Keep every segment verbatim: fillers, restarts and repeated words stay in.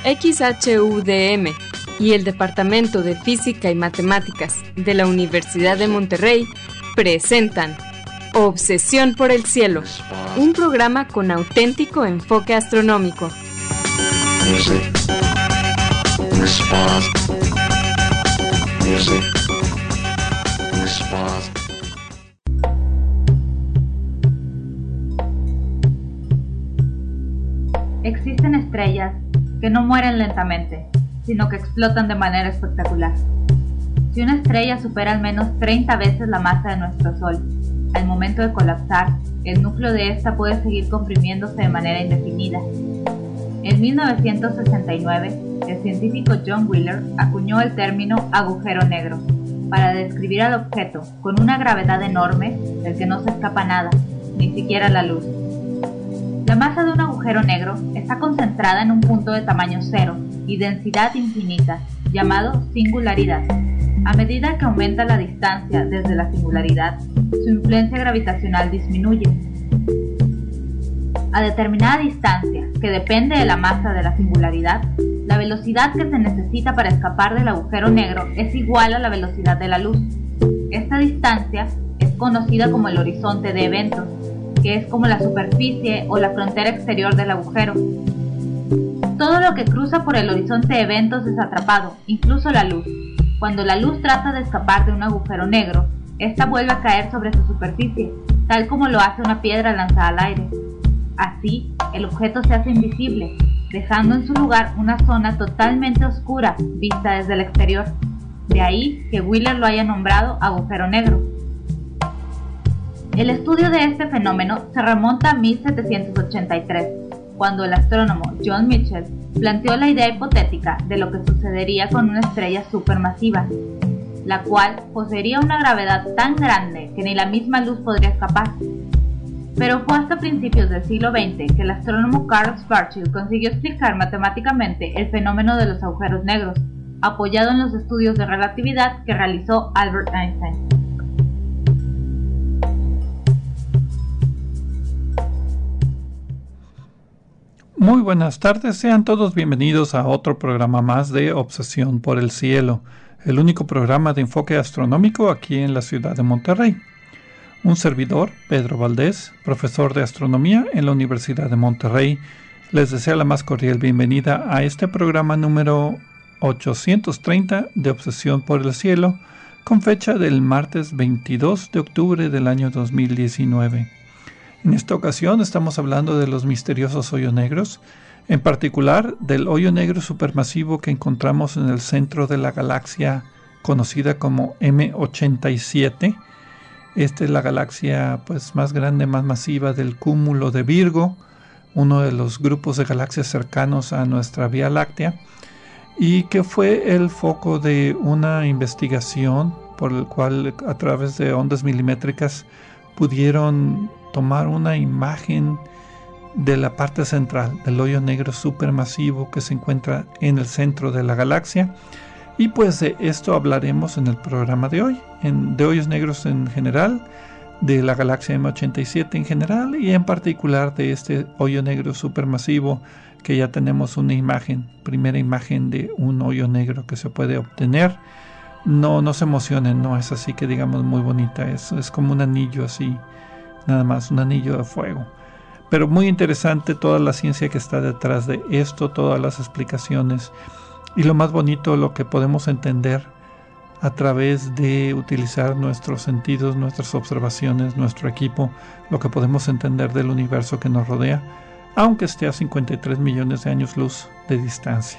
X H U D M y el Departamento de Física y Matemáticas de la Universidad de Monterrey presentan Obsesión por el Cielo, un programa con auténtico enfoque astronómico. Music. Response. Music. Response. Existen estrellas que no mueren lentamente, sino que explotan de manera espectacular. Si una estrella supera al menos treinta veces la masa de nuestro Sol, al momento de colapsar, el núcleo de esta puede seguir comprimiéndose de manera indefinida. En mil novecientos sesenta y nueve, el científico John Wheeler acuñó el término agujero negro para describir al objeto con una gravedad enorme del que no se escapa nada, ni siquiera la luz. La masa de un agujero negro está concentrada en un punto de tamaño cero y densidad infinita, llamado singularidad. A medida que aumenta la distancia desde la singularidad, su influencia gravitacional disminuye. A determinada distancia, que depende de la masa de la singularidad, la velocidad que se necesita para escapar del agujero negro es igual a la velocidad de la luz. Esta distancia es conocida como el horizonte de eventos, que es como la superficie o la frontera exterior del agujero. Todo lo que cruza por el horizonte de eventos es atrapado, incluso la luz. Cuando la luz trata de escapar de un agujero negro, esta vuelve a caer sobre su superficie, tal como lo hace una piedra lanzada al aire. Así, el objeto se hace invisible, dejando en su lugar una zona totalmente oscura vista desde el exterior. De ahí que Wheeler lo haya nombrado agujero negro. El estudio de este fenómeno se remonta a mil setecientos ochenta y tres, cuando el astrónomo John Michell planteó la idea hipotética de lo que sucedería con una estrella supermasiva, la cual poseería una gravedad tan grande que ni la misma luz podría escapar. Pero fue hasta principios del siglo veinte que el astrónomo Carl Schwarzschild consiguió explicar matemáticamente el fenómeno de los agujeros negros, apoyado en los estudios de relatividad que realizó Albert Einstein. Muy buenas tardes, sean todos bienvenidos a otro programa más de Obsesión por el Cielo, el único programa de enfoque astronómico aquí en la ciudad de Monterrey. Un servidor, Pedro Valdés, profesor de astronomía en la Universidad de Monterrey, les desea la más cordial bienvenida a este programa número ochocientos treinta de Obsesión por el Cielo, con fecha del martes veintidós de octubre del año dos mil diecinueve. En esta ocasión estamos hablando de los misteriosos hoyos negros, en particular del hoyo negro supermasivo que encontramos en el centro de la galaxia conocida como M ochenta y siete. Esta es la galaxia pues, más grande, más masiva del cúmulo de Virgo, uno de los grupos de galaxias cercanos a nuestra Vía Láctea, y que fue el foco de una investigación por el cual a través de ondas milimétricas pudieron tomar una imagen de la parte central del hoyo negro supermasivo que se encuentra en el centro de la galaxia. Y pues de esto hablaremos en el programa de hoy, en, de hoyos negros en general, de la galaxia M ochenta y siete en general y en particular de este hoyo negro supermasivo que ya tenemos una imagen, primera imagen de un hoyo negro que se puede obtener. No, no se emocionen, no es así que digamos muy bonita, es, es como un anillo así, nada más, un anillo de fuego. Pero muy interesante toda la ciencia que está detrás de esto, todas las explicaciones y lo más bonito, lo que podemos entender a través de utilizar nuestros sentidos, nuestras observaciones, nuestro equipo, lo que podemos entender del universo que nos rodea, aunque esté a cincuenta y tres millones de años luz de distancia.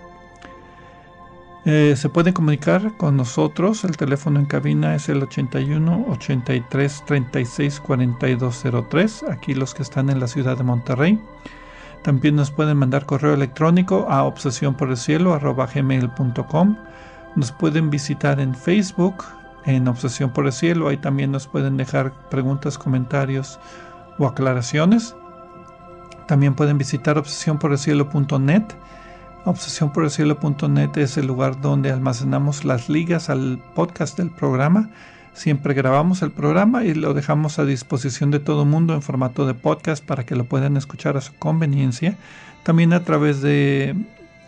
Eh, se pueden comunicar con nosotros, el teléfono en cabina es el ochenta y uno, ochenta y tres, treinta y seis, cuarenta y dos cero tres, aquí los que están en la ciudad de Monterrey. También nos pueden mandar correo electrónico a obsesión por el cielo arroba gmail punto com. Nos pueden visitar en Facebook, en Obsesión por el Cielo, ahí también nos pueden dejar preguntas, comentarios o aclaraciones. También pueden visitar obsesión por el cielo punto net. obsesión por el cielo punto net es el lugar donde almacenamos las ligas al podcast del programa. Siempre grabamos el programa y lo dejamos a disposición de todo el mundo en formato de podcast para que lo puedan escuchar a su conveniencia. También a través de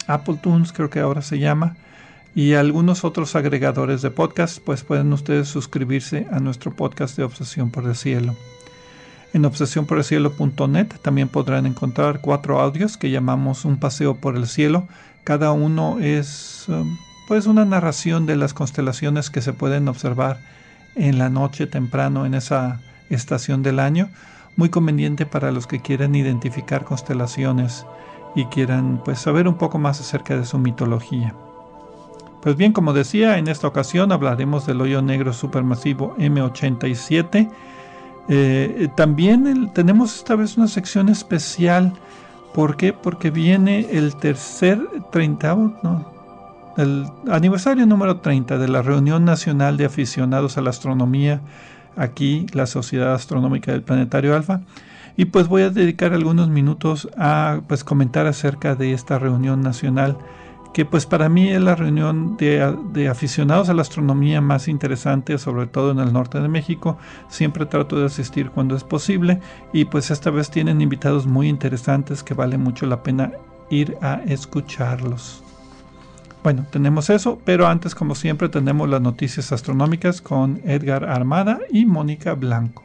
Apple Tunes creo que ahora se llama, y algunos otros agregadores de podcast, pues pueden ustedes suscribirse a nuestro podcast de Obsesión por el Cielo. En obsesión por el cielo punto net también podrán encontrar cuatro audios que llamamos Un paseo por el cielo. Cada uno es um, pues una narración de las constelaciones que se pueden observar en la noche temprano en esa estación del año, muy conveniente para los que quieran identificar constelaciones y quieran pues saber un poco más acerca de su mitología. Pues bien, como decía, en esta ocasión hablaremos del hoyo negro supermasivo eme ochenta y siete. Eh, también el, tenemos esta vez una sección especial. ¿Por qué? Porque viene el tercer treintavo, no, el aniversario número treinta de la Reunión Nacional de Aficionados a la Astronomía, aquí la Sociedad Astronómica del Planetario Alfa, y pues voy a dedicar algunos minutos a pues comentar acerca de esta reunión nacional, que pues para mí es la reunión de, de aficionados a la astronomía más interesante, sobre todo en el norte de México. Siempre trato de asistir cuando es posible, y pues esta vez tienen invitados muy interesantes que vale mucho la pena ir a escucharlos. Bueno, tenemos eso, pero antes, como siempre, tenemos las noticias astronómicas con Edgar Armada y Mónica Blanco.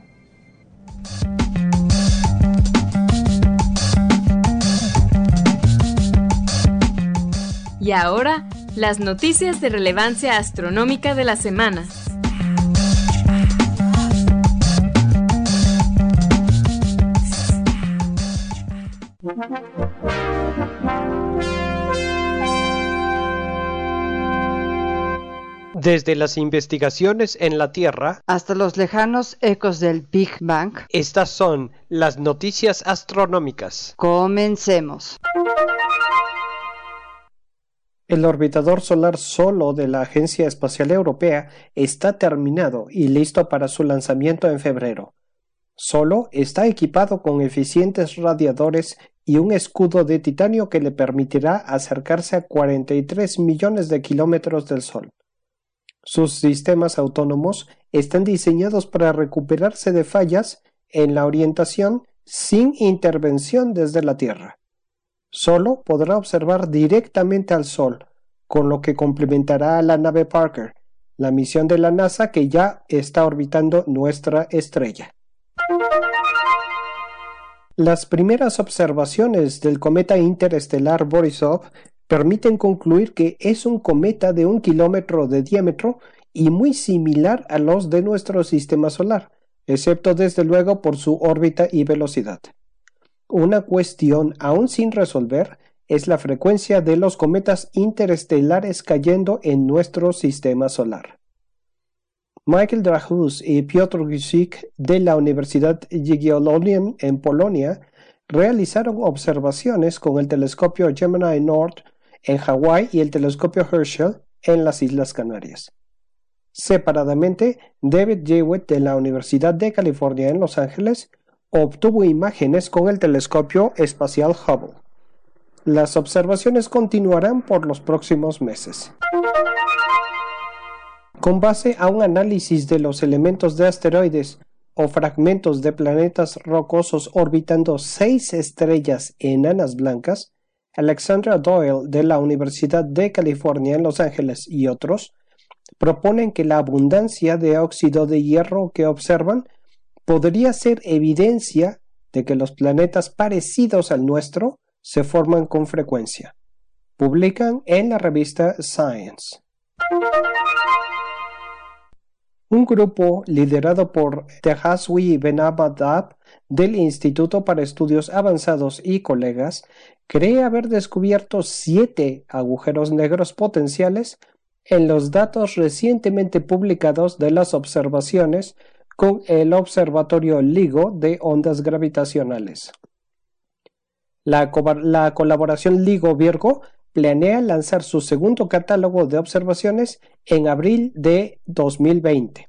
Y ahora, las noticias de relevancia astronómica de la semana. Desde las investigaciones en la Tierra hasta los lejanos ecos del Big Bang, estas son las noticias astronómicas. Comencemos. El orbitador solar Solo de la Agencia Espacial Europea está terminado y listo para su lanzamiento en febrero. Solo está equipado con eficientes radiadores y un escudo de titanio que le permitirá acercarse a cuarenta y tres millones de kilómetros del Sol. Sus sistemas autónomos están diseñados para recuperarse de fallas en la orientación sin intervención desde la Tierra. Solo podrá observar directamente al Sol, con lo que complementará a la nave Parker, la misión de la NASA que ya está orbitando nuestra estrella. Las primeras observaciones del cometa interestelar Borisov permiten concluir que es un cometa de un kilómetro de diámetro y muy similar a los de nuestro sistema solar, excepto desde luego por su órbita y velocidad. Una cuestión aún sin resolver es la frecuencia de los cometas interestelares cayendo en nuestro sistema solar. Michael Drahus y Piotr Guzik de la Universidad Jagiellonian en Polonia realizaron observaciones con el telescopio Gemini Nord en Hawái y el telescopio Herschel en las Islas Canarias. Separadamente, David Jewitt de la Universidad de California en Los Ángeles obtuvo imágenes con el telescopio espacial Hubble. Las observaciones continuarán por los próximos meses. Con base a un análisis de los elementos de asteroides o fragmentos de planetas rocosos orbitando seis estrellas enanas blancas, Alexandra Doyle de la Universidad de California en Los Ángeles y otros proponen que la abundancia de óxido de hierro que observan podría ser evidencia de que los planetas parecidos al nuestro se forman con frecuencia. Publican en la revista Science. Un grupo liderado por Tejaswi Benamadab del Instituto para Estudios Avanzados y colegas cree haber descubierto siete agujeros negros potenciales en los datos recientemente publicados de las observaciones con el Observatorio LIGO de ondas gravitacionales. La, co- la colaboración LIGO-Virgo planea lanzar su segundo catálogo de observaciones en abril de dos mil veinte.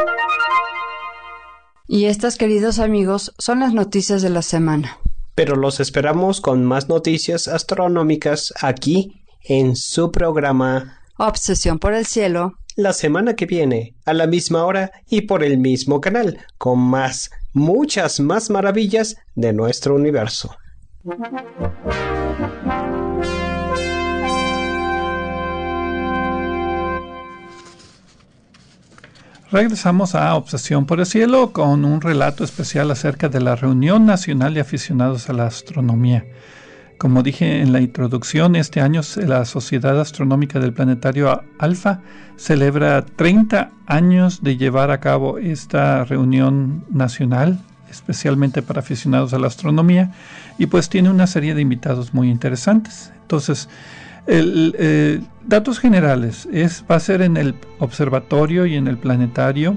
Y estas, queridos amigos, son las noticias de la semana. Pero los esperamos con más noticias astronómicas aquí en su programa Obsesión por el Cielo, la semana que viene, a la misma hora y por el mismo canal, con más, muchas más maravillas de nuestro universo. Regresamos a Obsesión por el Cielo con un relato especial acerca de la Reunión Nacional de Aficionados a la Astronomía. Como dije en la introducción, este año la Sociedad Astronómica del Planetario Alfa celebra treinta años de llevar a cabo esta reunión nacional, especialmente para aficionados a la astronomía, y pues tiene una serie de invitados muy interesantes. Entonces, el, eh, datos generales, es, va a ser en el observatorio y en el planetario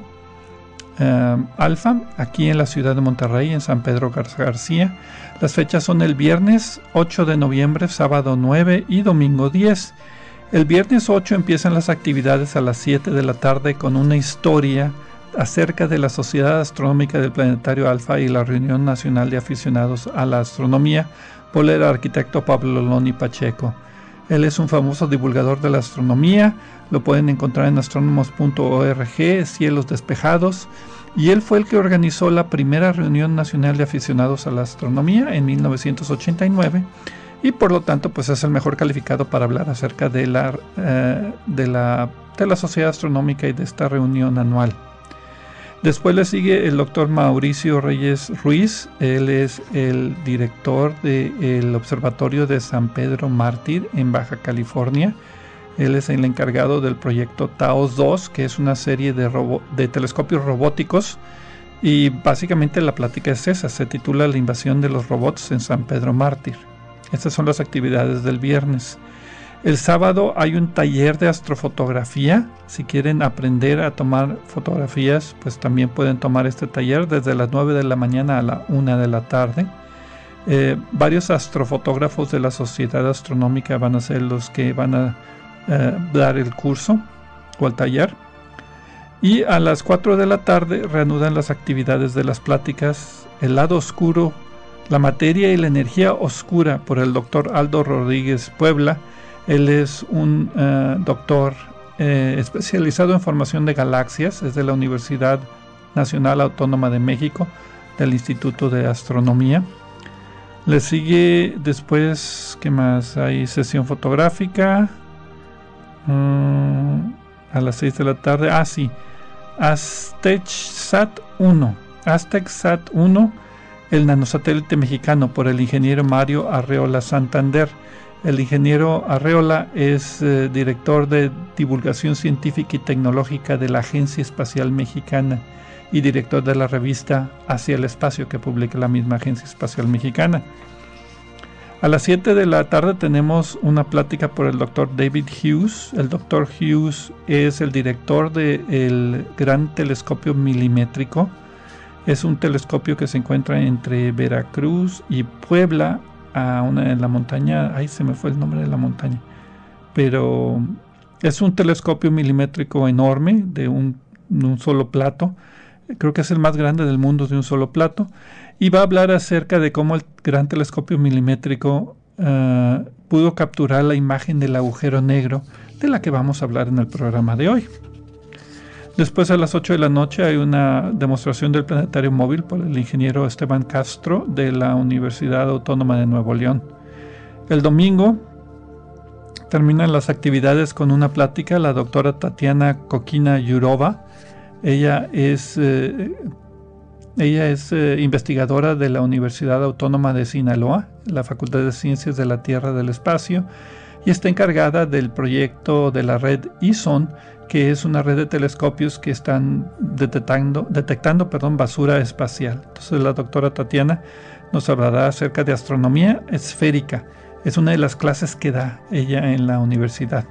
eh, Alfa, aquí en la ciudad de Monterrey, en San Pedro García. Las fechas son el viernes ocho de noviembre, sábado nueve y domingo diez. El viernes ocho empiezan las actividades a las siete de la tarde con una historia acerca de la Sociedad Astronómica del Planetario Alfa y la Reunión Nacional de Aficionados a la Astronomía por el arquitecto Pablo Loni Pacheco. Él es un famoso divulgador de la astronomía, lo pueden encontrar en astrónomos punto org, Cielos Despejados, y él fue el que organizó la primera Reunión Nacional de Aficionados a la Astronomía en mil novecientos ochenta y nueve, y por lo tanto pues es el mejor calificado para hablar acerca de la, eh, de la, de la Sociedad Astronómica y de esta reunión anual. Después le sigue el doctor Mauricio Reyes Ruiz. Él es el director del Observatorio de San Pedro Mártir en Baja California. Él es el encargado del proyecto TAOS dos, que es una serie de, robo- de telescopios robóticos. Y básicamente la plática es esa, se titula La invasión de los robots en San Pedro Mártir. Estas son las actividades del viernes. El sábado hay un taller de astrofotografía. Si quieren aprender a tomar fotografías, pues también pueden tomar este taller desde las nueve de la mañana a la una de la tarde. Eh, varios astrofotógrafos de la Sociedad Astronómica van a ser los que van a eh, dar el curso o el taller. Y a las cuatro de la tarde reanudan las actividades de las pláticas El lado oscuro, la materia y la energía oscura, por el doctor Aldo Rodríguez Puebla. Él es un uh, doctor eh, especializado en formación de galaxias, es de la Universidad Nacional Autónoma de México, del Instituto de Astronomía. Le sigue después, ¿qué más? Hay sesión fotográfica um, a las seis de la tarde. Ah, sí, AztecSat uno. AztecSat uno, el nanosatélite mexicano, por el ingeniero Mario Arreola Santander. El ingeniero Arreola es eh, director de divulgación científica y tecnológica de la Agencia Espacial Mexicana y director de la revista Hacia el Espacio, que publica la misma Agencia Espacial Mexicana. A las siete de la tarde tenemos una plática por el doctor David Hughes. El doctor Hughes es el director del Gran Telescopio Milimétrico. Es un telescopio que se encuentra entre Veracruz y Puebla, a una en la montaña, ahí se me fue el nombre de la montaña, pero es un telescopio milimétrico enorme de un, de un solo plato. Creo que es el más grande del mundo de un solo plato, y va a hablar acerca de cómo el gran telescopio milimétrico uh, pudo capturar la imagen del agujero negro, de la que vamos a hablar en el programa de hoy. Después, a las ocho de la noche, hay una demostración del planetario móvil por el ingeniero Esteban Castro de la Universidad Autónoma de Nuevo León. El domingo terminan las actividades con una plática. La doctora Tatiana Kokina Yurova, ella es, eh, ella es eh, investigadora de la Universidad Autónoma de Sinaloa, la Facultad de Ciencias de la Tierra y del Espacio, y está encargada del proyecto de la red I S O N, que es una red de telescopios que están detectando, detectando perdón, basura espacial. Entonces la doctora Tatiana nos hablará acerca de astronomía esférica. Es una de las clases que da ella en la universidad.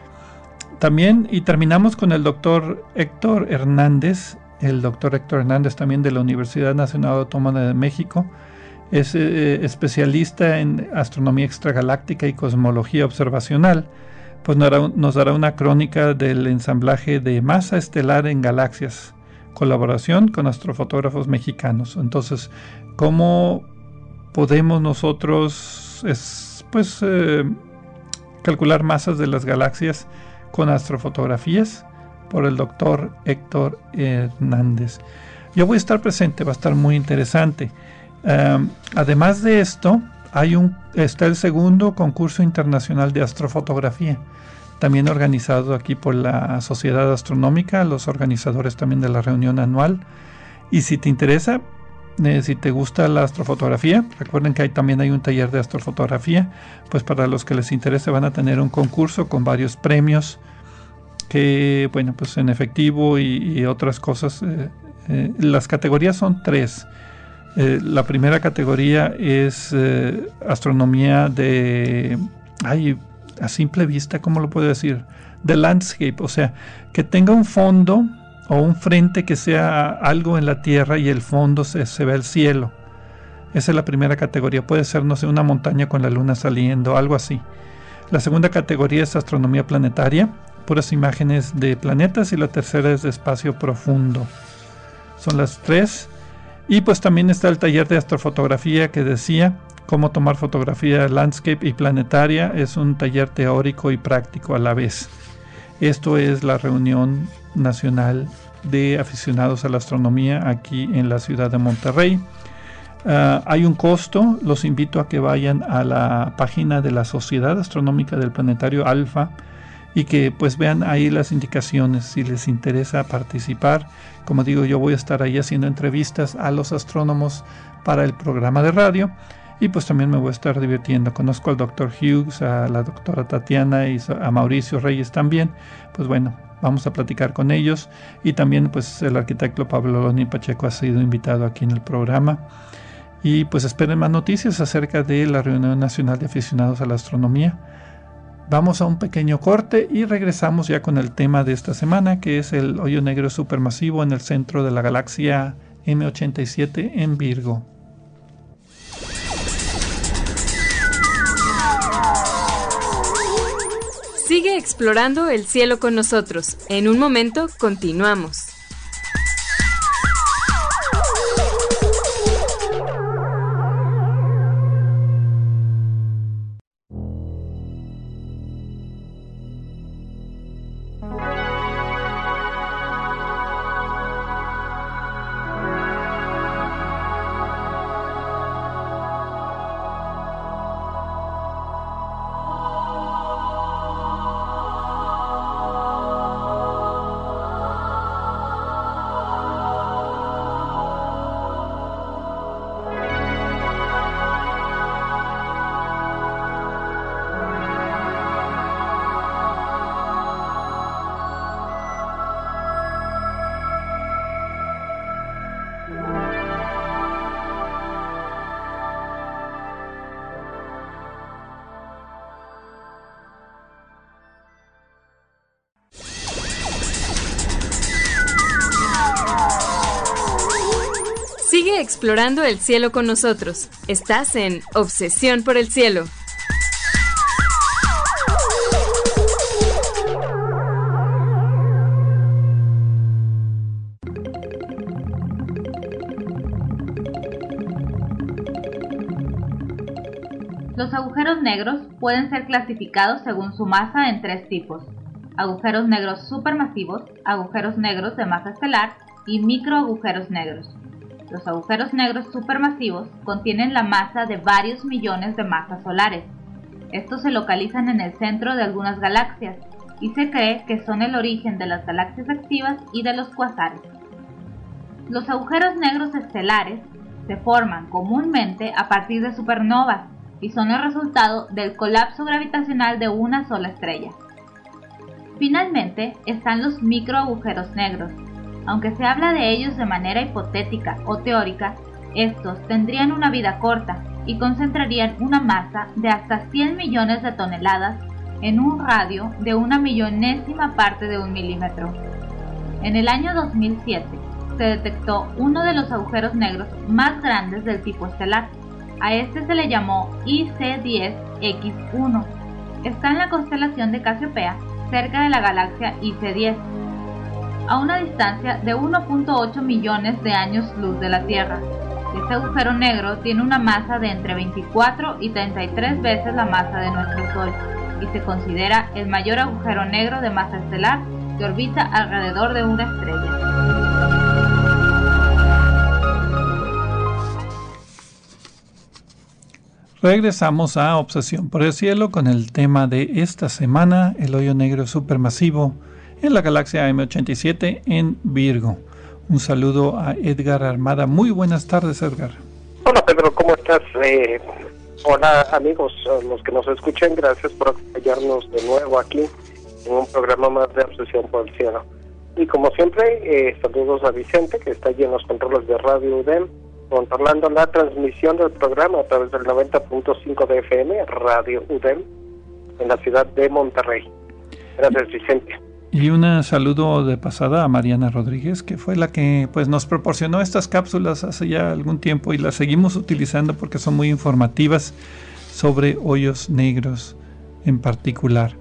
También, y terminamos con el doctor Héctor Hernández. El doctor Héctor Hernández, también de la Universidad Nacional Autónoma de México, es eh, especialista en astronomía extragaláctica y cosmología observacional. Pues nos dará una crónica del ensamblaje de masa estelar en galaxias, colaboración con astrofotógrafos mexicanos. Entonces, ¿cómo podemos nosotros es, pues, eh, calcular masas de las galaxias con astrofotografías? Por el doctor Héctor Hernández. Yo voy a estar presente, va a estar muy interesante. Um, además de esto, hay un, está el segundo concurso internacional de astrofotografía, también organizado aquí por la Sociedad Astronómica, los organizadores también de la reunión anual. Y si te interesa, eh, si te gusta la astrofotografía, recuerden que hay, también hay un taller de astrofotografía, pues para los que les interese van a tener un concurso con varios premios, que bueno, pues en efectivo y, y otras cosas. Eh, eh, las categorías son tres. Eh, la primera categoría es eh, astronomía de, ay, a simple vista, ¿cómo lo puedo decir? De landscape, o sea, que tenga un fondo o un frente que sea algo en la tierra y el fondo se, se ve el cielo. Esa es la primera categoría. Puede ser, no sé, una montaña con la luna saliendo, algo así. La segunda categoría es astronomía planetaria, puras imágenes de planetas, y la tercera es de espacio profundo. Son las tres. Y pues también está el taller de astrofotografía que decía cómo tomar fotografía landscape y planetaria. Es un taller teórico y práctico a la vez. Esto es la reunión nacional de aficionados a la astronomía aquí en la ciudad de Monterrey. Uh, hay un costo. Los invito a que vayan a la página de la Sociedad Astronómica del Planetario Alfa y que pues vean ahí las indicaciones si les interesa participar. Como digo, yo voy a estar ahí haciendo entrevistas a los astrónomos para el programa de radio, y pues también me voy a estar divirtiendo. Conozco al doctor Hughes, a la doctora Tatiana y a Mauricio Reyes también. Pues bueno, vamos a platicar con ellos, y también pues el arquitecto Pablo Loni Pacheco ha sido invitado aquí en el programa. Y pues esperen más noticias acerca de la Reunión Nacional de Aficionados a la Astronomía. Vamos a un pequeño corte y regresamos ya con el tema de esta semana, que es el hoyo negro supermasivo en el centro de la galaxia M ochenta y siete en Virgo. Sigue explorando el cielo con nosotros. En un momento continuamos. Sigue explorando el cielo con nosotros. Estás en Obsesión por el Cielo. Los agujeros negros pueden ser clasificados según su masa en tres tipos: agujeros negros supermasivos, agujeros negros de masa estelar y microagujeros negros. Los agujeros negros supermasivos contienen la masa de varios millones de masas solares. Estos se localizan en el centro de algunas galaxias y se cree que son el origen de las galaxias activas y de los cuasares. Los agujeros negros estelares se forman comúnmente a partir de supernovas y son el resultado del colapso gravitacional de una sola estrella. Finalmente están los microagujeros negros. Aunque se habla de ellos de manera hipotética o teórica, estos tendrían una vida corta y concentrarían una masa de hasta cien millones de toneladas en un radio de una millonésima parte de un milímetro. En el año dos mil siete se detectó uno de los agujeros negros más grandes del tipo estelar. A este se le llamó I C diez X uno. Está en la constelación de Casiopea, cerca de la galaxia I C diez. A una distancia de uno punto ocho millones de años luz de la Tierra. Este agujero negro tiene una masa de entre veinticuatro y treinta y tres veces la masa de nuestro Sol y se considera el mayor agujero negro de masa estelar que orbita alrededor de una estrella. Regresamos a Obsesión por el Cielo con el tema de esta semana, el hoyo negro supermasivo en la galaxia M ochenta y siete en Virgo. Un saludo a Edgar Armada. Muy buenas tardes, Edgar. Hola, Pedro, ¿cómo estás? Eh, hola, amigos, los que nos escuchan, gracias por acompañarnos de nuevo aquí en un programa más de Obsesión por el Cielo. Y como siempre, eh, saludos a Vicente, que está allí en los controles de Radio U D E M, controlando la transmisión del programa a través del noventa punto cinco de F M, Radio U D E M, en la ciudad de Monterrey. Gracias, Vicente. Y un saludo de pasada a Mariana Rodríguez, que fue la que pues nos proporcionó estas cápsulas hace ya algún tiempo y las seguimos utilizando porque son muy informativas sobre hoyos negros en particular.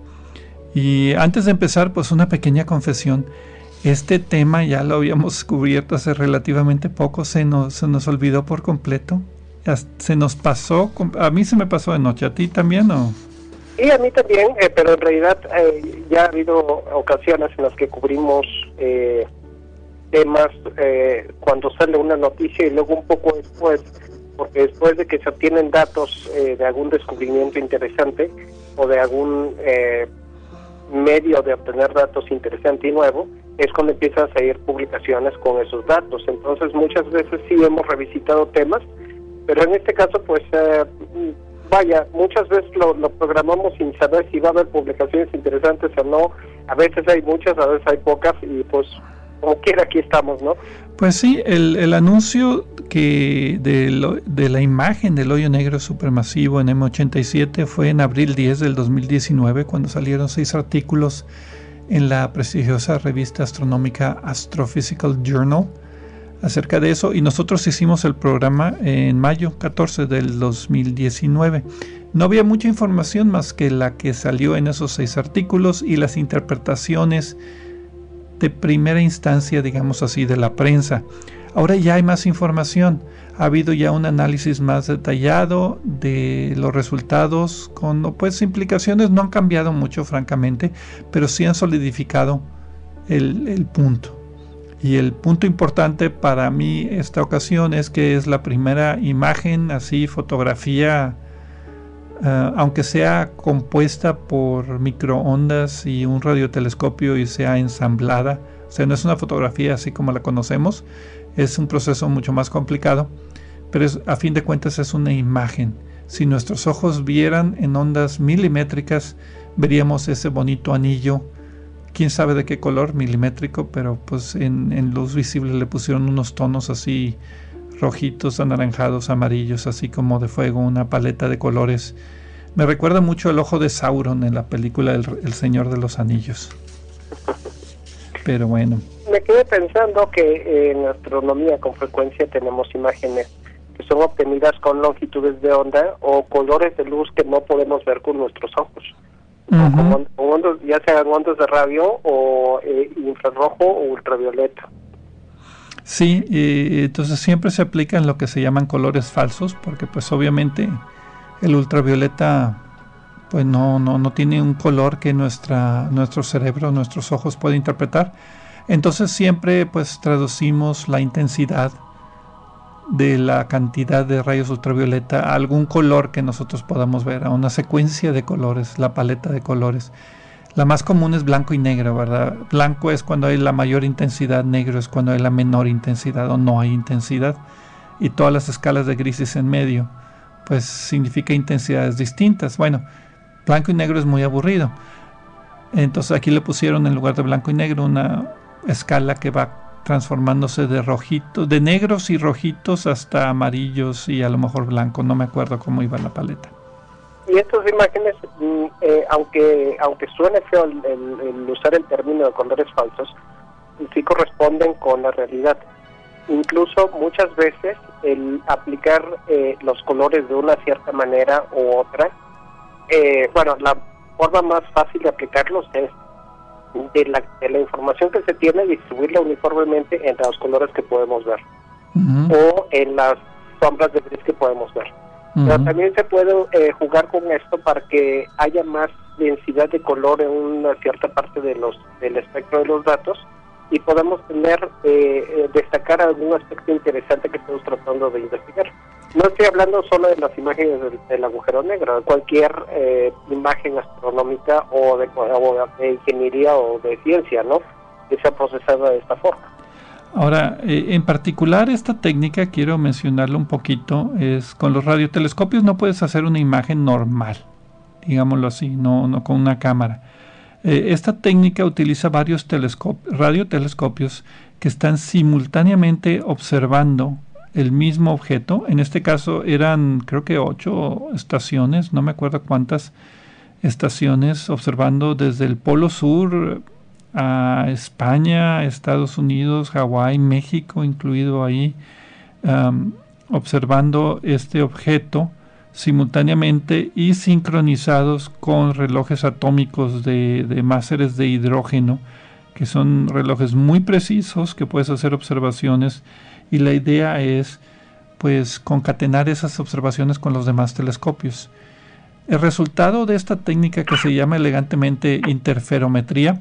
Y antes de empezar, pues una pequeña confesión. Este tema ya lo habíamos cubierto hace relativamente poco, se nos, se nos olvidó por completo, se nos pasó, a mí se me pasó de noche, ¿a ti también o...? Sí, a mí también, eh, pero en realidad eh, ya ha habido ocasiones en las que cubrimos eh, temas eh, cuando sale una noticia y luego un poco después, porque después de que se obtienen datos eh, de algún descubrimiento interesante o de algún eh, medio de obtener datos interesante y nuevo, es cuando empiezan a salir publicaciones con esos datos. Entonces muchas veces sí hemos revisitado temas, pero en este caso pues eh, vaya, muchas veces lo, lo programamos sin saber si va a haber publicaciones interesantes o no. A veces hay muchas, a veces hay pocas, y pues como quiera aquí estamos, ¿no? Pues sí, el, el anuncio que de, lo, de la imagen del hoyo negro supermasivo en M ochenta y siete fue en abril diez del dos mil diecinueve, cuando salieron seis artículos en la prestigiosa revista astronómica Astrophysical Journal acerca de eso, y nosotros hicimos el programa en mayo catorce del dos mil diecinueve. No había mucha información más que la que salió en esos seis artículos y las interpretaciones de primera instancia, digamos así, de la prensa. Ahora ya hay más información, ha habido ya un análisis más detallado de los resultados, con pues implicaciones no han cambiado mucho francamente, pero sí han solidificado el, el punto. Y el punto importante para mí esta ocasión es que es la primera imagen, así fotografía, uh, aunque sea compuesta por microondas y un radiotelescopio y sea ensamblada, o sea, no es una fotografía así como la conocemos, es un proceso mucho más complicado, pero es, a fin de cuentas es una imagen. Si nuestros ojos vieran en ondas milimétricas, veríamos ese bonito anillo, quién sabe de qué color, milimétrico, pero pues en, en luz visible le pusieron unos tonos así rojitos, anaranjados, amarillos, así como de fuego, una paleta de colores. Me recuerda mucho el ojo de Sauron en la película El, el Señor de los Anillos. Pero bueno. Me quedé pensando que en astronomía con frecuencia tenemos imágenes que son obtenidas con longitudes de onda o colores de luz que no podemos ver con nuestros ojos. Uh-huh. Como ondas, ya sean ondas de radio o eh, infrarrojo o ultravioleta. Sí, y entonces siempre se aplican lo que se llaman colores falsos, porque pues obviamente el ultravioleta pues no no no tiene un color que nuestra nuestro cerebro, nuestros ojos pueden interpretar. Entonces siempre pues traducimos la intensidad de la cantidad de rayos ultravioleta a algún color que nosotros podamos ver, a una secuencia de colores, la paleta de colores. La más común es blanco y negro, ¿verdad? Blanco es cuando hay la mayor intensidad, negro es cuando hay la menor intensidad o no hay intensidad. Y todas las escalas de grises en medio, pues significa intensidades distintas. Bueno, blanco y negro es muy aburrido. Entonces aquí le pusieron en lugar de blanco y negro una escala que va transformándose de rojitos, de negros y rojitos hasta amarillos y a lo mejor blanco, no me acuerdo cómo iba la paleta. Y estas imágenes, eh, aunque aunque suene feo el, el, el usar el término de colores falsos, sí corresponden con la realidad. Incluso muchas veces el aplicar eh, los colores de una cierta manera u otra, eh, bueno, la forma más fácil de aplicarlos es De la, de la información que se tiene, distribuirla uniformemente entre los colores que podemos ver, uh-huh, o en las sombras de gris que podemos ver. Uh-huh. Pero también se puede eh, jugar con esto para que haya más densidad de color en una cierta parte de los del espectro de los datos, y podemos tener, eh, destacar algún aspecto interesante que estamos tratando de investigar. No estoy hablando solo de las imágenes del, del agujero negro, cualquier eh, imagen astronómica o de, o de ingeniería o de ciencia, ¿no?, que sea procesada de esta forma. Ahora, eh, en particular esta técnica, quiero mencionarlo un poquito, es con los radiotelescopios no puedes hacer una imagen normal, digámoslo así, no, no con una cámara. Eh, esta técnica utiliza varios telescopios, radiotelescopios que están simultáneamente observando el mismo objeto. En este caso eran creo que ocho estaciones, no me acuerdo cuántas estaciones, observando desde el Polo Sur a España, Estados Unidos, Hawái, México incluido ahí, um, observando este objeto simultáneamente y sincronizados con relojes atómicos de, de máseres de hidrógeno, que son relojes muy precisos que puedes hacer observaciones, y la idea es pues concatenar esas observaciones con los demás telescopios. El resultado de esta técnica, que se llama elegantemente interferometría,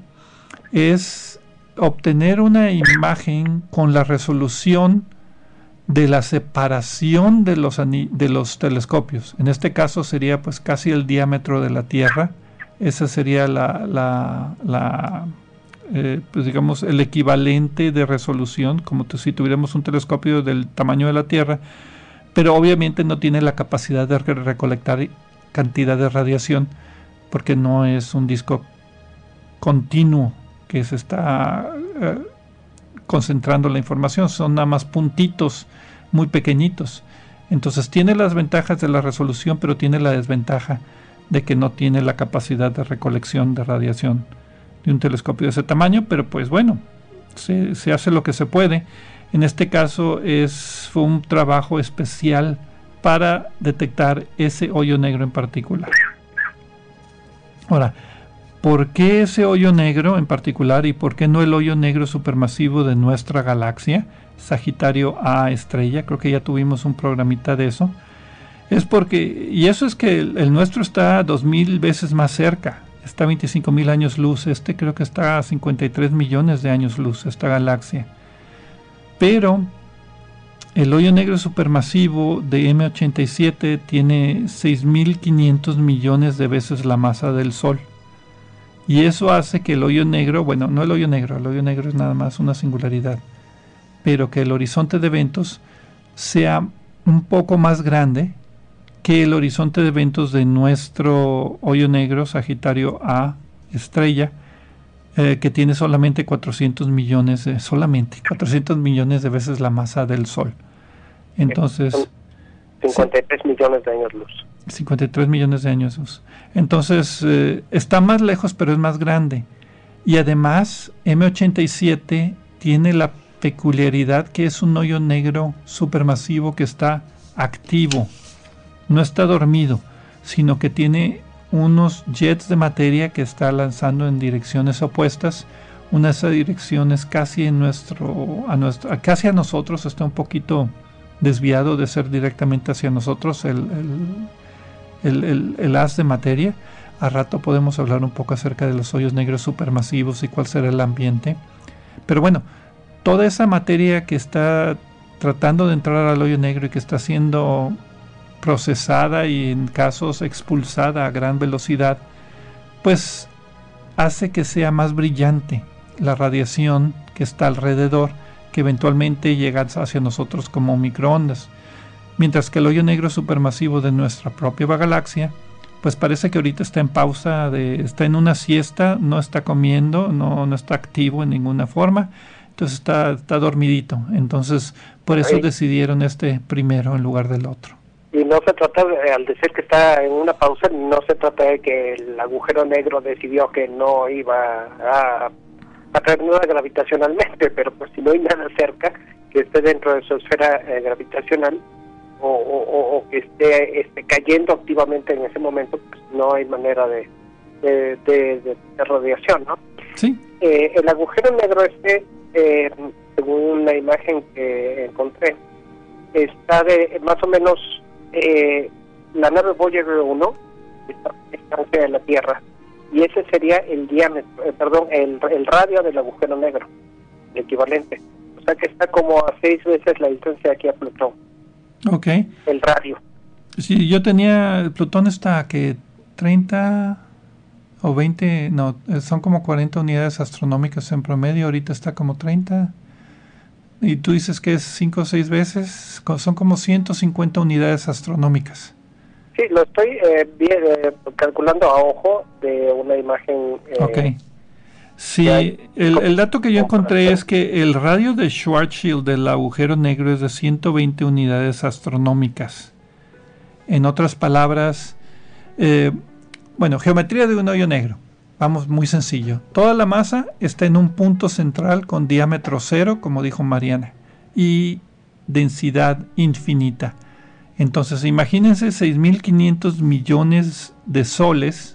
es obtener una imagen con la resolución de la separación de los, de los telescopios. En este caso sería pues casi el diámetro de la Tierra. Esa sería la, la, la eh, pues digamos el equivalente de resolución, como tu, si tuviéramos un telescopio del tamaño de la Tierra, pero obviamente no tiene la capacidad de recolectar cantidad de radiación, porque no es un disco continuo que se está eh, concentrando la información, son nada más puntitos muy pequeñitos. Entonces tiene las ventajas de la resolución, pero tiene la desventaja de que no tiene la capacidad de recolección de radiación de un telescopio de ese tamaño, pero pues bueno, se, se hace lo que se puede. En este caso es, fue un trabajo especial para detectar ese hoyo negro en particular. Ahora, ¿por qué ese hoyo negro en particular y por qué no el hoyo negro supermasivo de nuestra galaxia, Sagitario A estrella? Creo que ya tuvimos un programita de eso. Es porque, y eso es que el, el nuestro está dos mil veces más cerca, está a veinticinco mil años luz, este creo que está a cincuenta y tres millones de años luz, esta galaxia. Pero el hoyo negro supermasivo de M ochenta y siete tiene seis mil quinientos millones de veces la masa del Sol. Y eso hace que el hoyo negro, bueno, no el hoyo negro, el hoyo negro es nada más una singularidad, pero que el horizonte de eventos sea un poco más grande que el horizonte de eventos de nuestro hoyo negro, Sagitario A estrella, eh, que tiene solamente cuatrocientos millones, de, solamente cuatrocientos millones de veces la masa del Sol. Entonces, cincuenta y tres sí, millones de años luz. cincuenta y tres millones de años luz. Entonces, eh, está más lejos, pero es más grande. Y además, M ochenta y siete tiene la peculiaridad que es un hoyo negro supermasivo que está activo. No está dormido, sino que tiene unos jets de materia que está lanzando en direcciones opuestas. Una de esas direcciones casi en nuestro, a nuestro, casi a nosotros, está un poquito desviado de ser directamente hacia nosotros el, el, el, el, el haz de materia. A rato podemos hablar un poco acerca de los hoyos negros supermasivos y cuál será el ambiente. Pero bueno, toda esa materia que está tratando de entrar al hoyo negro y que está siendo procesada y en casos expulsada a gran velocidad, pues hace que sea más brillante la radiación que está alrededor, que eventualmente llega hacia nosotros como microondas. Mientras que el hoyo negro supermasivo de nuestra propia galaxia, pues parece que ahorita está en pausa, de, está en una siesta, no está comiendo, no, no está activo en ninguna forma, entonces está, está dormidito. Entonces por eso Ahí. decidieron este primero en lugar del otro. Y no se trata, de, al decir que está en una pausa, no se trata de que el agujero negro decidió que no iba a atraer nada gravitacionalmente, pero pues si no hay nada cerca que esté dentro de su esfera eh, gravitacional o, o, o que esté, esté cayendo activamente en ese momento, pues no hay manera de, de, de, de, de radiación, ¿no? Sí. Eh, el agujero negro este, eh, según una imagen que encontré, está de más o menos eh, la nave Voyager uno está distancia de la Tierra, y ese sería el diámetro, eh, perdón, el, el radio del agujero negro. el equivalente. O sea que está como a seis veces la distancia aquí a Plutón. Ok. El radio. Sí, yo tenía, Plutón está que treinta o veinte, no, son como cuarenta unidades astronómicas en promedio, ahorita está como treinta. Y tú dices que es cinco o seis veces, son como ciento cincuenta unidades astronómicas. Sí, lo estoy eh, bien, eh, calculando a ojo de una imagen. Eh, ok. Sí, el, el dato que yo encontré es que el radio de Schwarzschild del agujero negro es de ciento veinte unidades astronómicas. En otras palabras, eh, bueno, geometría de un hoyo negro. Vamos, muy sencillo. Toda la masa está en un punto central con diámetro cero, como dijo Mariana, y densidad infinita. Entonces, imagínense seis mil quinientos millones de soles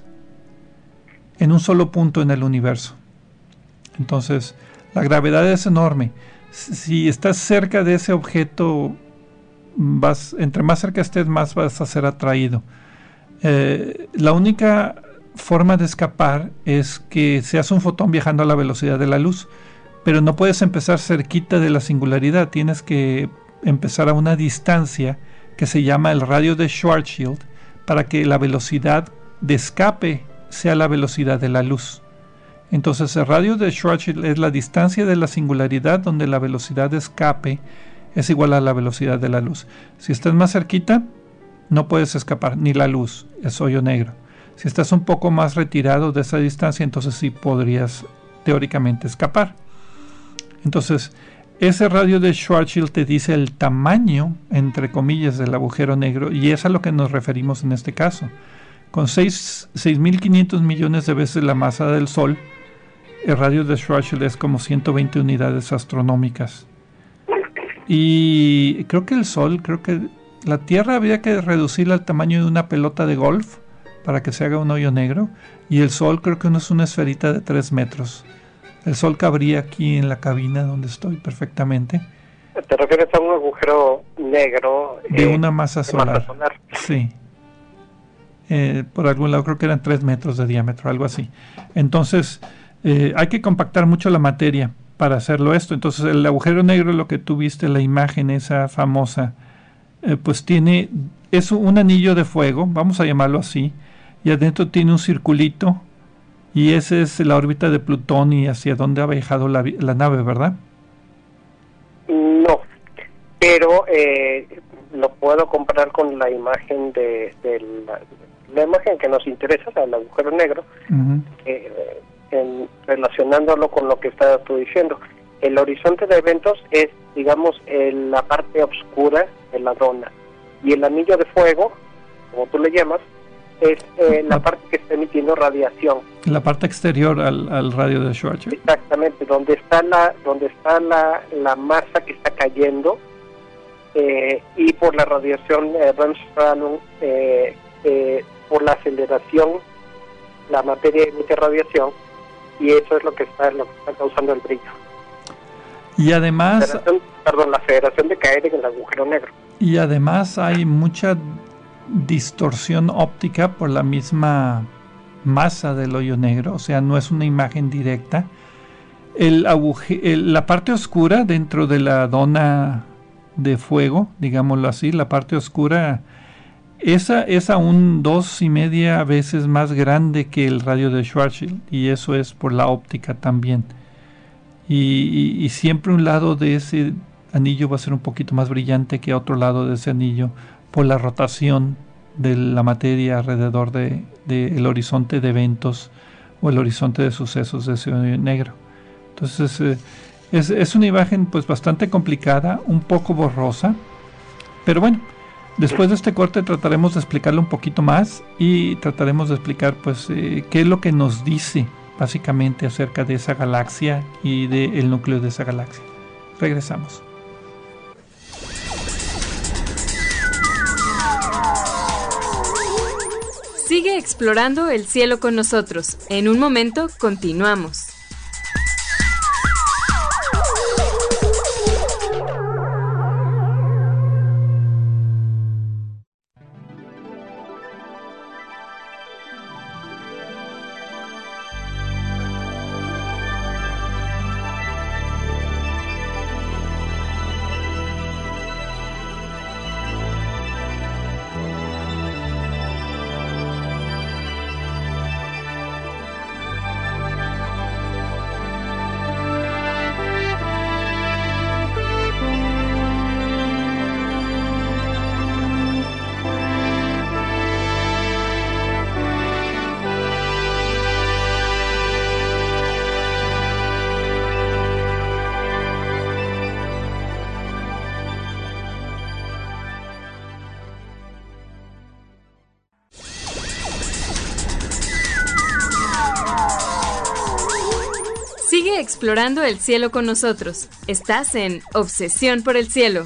en un solo punto en el universo. Entonces, la gravedad es enorme. Si estás cerca de ese objeto, vas, entre más cerca estés, más vas a ser atraído. Eh, la única forma de escapar es que seas un fotón viajando a la velocidad de la luz, pero no puedes empezar cerquita de la singularidad, tienes que empezar a una distancia que se llama el radio de Schwarzschild para que la velocidad de escape sea la velocidad de la luz. Entonces el radio de Schwarzschild es la distancia de la singularidad donde la velocidad de escape es igual a la velocidad de la luz. Si estás más cerquita, no puedes escapar, ni la luz, es hoyo negro. Si estás un poco más retirado de esa distancia, entonces sí podrías teóricamente escapar. Entonces, ese radio de Schwarzschild te dice el tamaño, entre comillas, del agujero negro, y es a lo que nos referimos en este caso. Con seis mil quinientos millones de veces la masa del Sol, el radio de Schwarzschild es como ciento veinte unidades astronómicas. Y creo que el Sol, creo que la Tierra habría que reducirla al tamaño de una pelota de golf para que se haga un hoyo negro, y el Sol creo que no es una esferita de tres metros. El Sol cabría aquí en la cabina donde estoy perfectamente. ¿Te refieres a un agujero negro? De eh, una masa de solar. masa solar? Sí. Eh, por algún lado creo que eran tres metros de diámetro, algo así. Entonces, eh, hay que compactar mucho la materia para hacerlo esto. Entonces, el agujero negro, lo que tú viste, la imagen esa famosa, eh, pues tiene, es un anillo de fuego, vamos a llamarlo así, y adentro tiene un circulito, y esa es la órbita de Plutón y hacia dónde ha viajado la, la nave, ¿verdad? No, pero eh, lo puedo comparar con la imagen de, de la, la imagen que nos interesa, el agujero negro, Uh-huh. eh, en, relacionándolo con lo que estabas tú diciendo. El horizonte de eventos es, digamos, en la parte oscura de la dona, y el anillo de fuego, como tú le llamas, es eh, la parte que está emitiendo radiación. La parte exterior al, al radio de Schwarzschild. Exactamente, donde está la donde está la, la masa que está cayendo, eh, y por la radiación eh, Rammstein, eh, eh, por la aceleración, la materia emite radiación, y eso es lo que está lo que está causando el brillo. Y además, Federación, perdón, la federación de caer en el agujero negro. y además hay mucha distorsión óptica por la misma masa del hoyo negro, o sea, no es una imagen directa. El aguje- el, la parte oscura dentro de la dona de fuego, digámoslo así, la parte oscura, esa es aún dos y media veces más grande que el radio de Schwarzschild, y eso es por la óptica también. Y, y, y siempre un lado de ese anillo va a ser un poquito más brillante que otro lado de ese anillo por la rotación de la materia alrededor de, de el horizonte de eventos o el horizonte de sucesos de ese hoyo negro. Entonces eh, es, es una imagen pues bastante complicada, un poco borrosa, pero bueno, después de este corte trataremos de explicarlo un poquito más y trataremos de explicar pues eh, qué es lo que nos dice básicamente acerca de esa galaxia y del núcleo de esa galaxia. Regresamos. Sigue explorando el cielo con nosotros. En un momento continuamos. Sigue explorando el cielo con nosotros. Estás en Obsesión por el Cielo.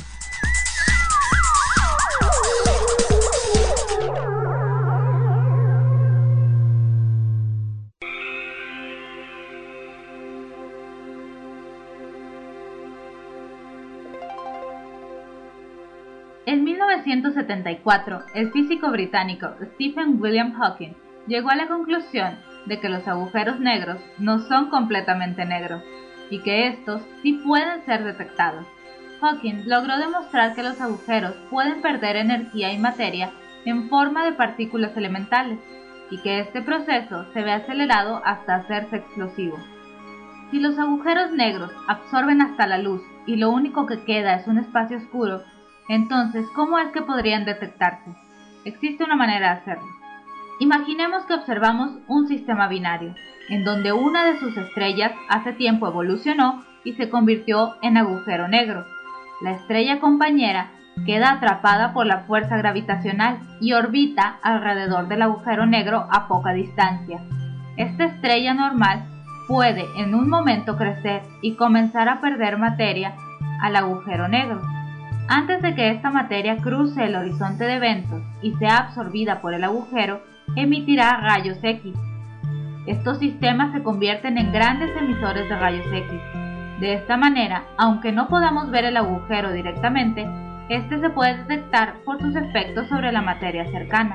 En mil novecientos setenta y cuatro, el físico británico Stephen William Hawking llegó a la conclusión de que los agujeros negros no son completamente negros y que estos sí pueden ser detectados. Hawking logró demostrar que los agujeros pueden perder energía y materia en forma de partículas elementales y que este proceso se ve acelerado hasta hacerse explosivo. Si los agujeros negros absorben hasta la luz y lo único que queda es un espacio oscuro, entonces, ¿cómo es que podrían detectarse? Existe una manera de hacerlo. Imaginemos que observamos un sistema binario, en donde una de sus estrellas hace tiempo evolucionó y se convirtió en agujero negro. La estrella compañera queda atrapada por la fuerza gravitacional y orbita alrededor del agujero negro a poca distancia. Esta estrella normal puede en un momento crecer y comenzar a perder materia al agujero negro. Antes de que esta materia cruce el horizonte de eventos y sea absorbida por el agujero, emitirá rayos X. Estos sistemas se convierten en grandes emisores de rayos X. De esta manera, aunque no podamos ver el agujero directamente, este se puede detectar por sus efectos sobre la materia cercana.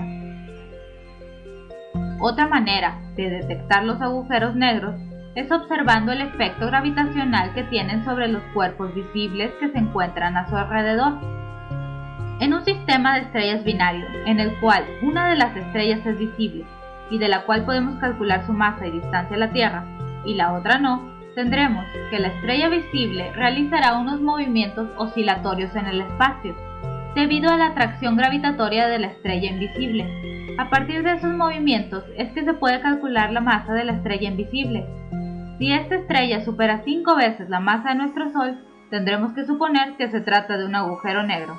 Otra manera de detectar los agujeros negros es observando el efecto gravitacional que tienen sobre los cuerpos visibles que se encuentran a su alrededor. En un sistema de estrellas binario, en el cual una de las estrellas es visible y de la cual podemos calcular su masa y distancia a la Tierra, y la otra no, tendremos que la estrella visible realizará unos movimientos oscilatorios en el espacio, debido a la atracción gravitatoria de la estrella invisible. A partir de esos movimientos es que se puede calcular la masa de la estrella invisible. Si esta estrella supera cinco veces la masa de nuestro Sol, tendremos que suponer que se trata de un agujero negro.